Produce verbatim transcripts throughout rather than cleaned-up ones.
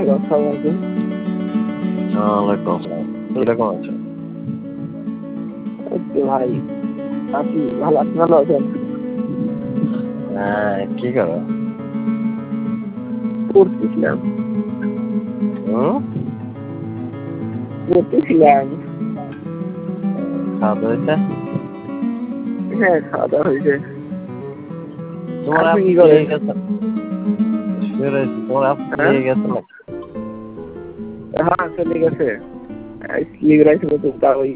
আসসালামু আলাইকুম। ওয়ালাইকুম আসসালাম। কিরকম আছো? এই তো ভাই আছি ভালো। আপনি ভালো আছেন? হ্যাঁ, কি করো? পড়তেছিলাম হুম? পড়তেছিলাম খাওয়া দাওয়া হয়েছে? হ্যাঁ, খাওয়া দাওয়া হয়েছে। তোমার আপনি আপু কি করেন? বিয়ে গেছে? শুয়ে রয়েছি। তোমার আপু হ্যাঁ বিয়ে গেছে না? হ্যাঁ চলে গেছে। স্লিপ রাইছিল তো তা ওই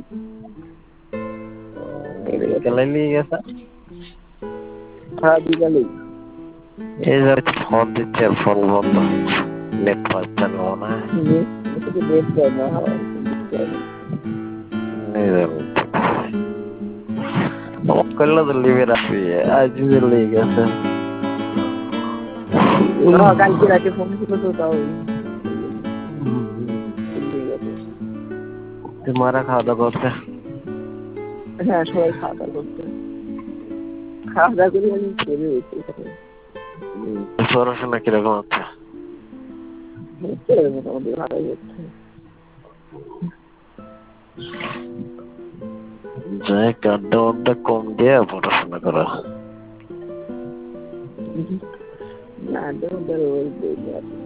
চলে গেছে। বিকেলে নিয়ে গেছে? হ্যাঁ বিকালেই। এই যে ফোন দিচ্ছে, ফোন বন্ধ, নেট পাচ্ছে না মনে হয়। নেট শুধু নেট দেয় না, হ্যাঁ বুঝতে পারি। নিজের মধ্যে অফ করলে তো লিভে রাখবি, আজ যে লেগে গেছে। হ্যাঁ কালকে রাতে ফোন ছিল তো তাও চলে গেছে। তোমারা খাওয়া দাওয়া করছে? হ্যাঁ সবাই খাওয়া দাওয়া করছে। খাওয়া দাওয়া করে আমি চলে গেছি এখানে। পড়াশোনা কিরকম হচ্ছে? হচ্ছে মোটামুটি ভালোই হচ্ছে। যাই আড্ডা আড্ডা কম দিয়ে পড়াশোনা করো। না, don't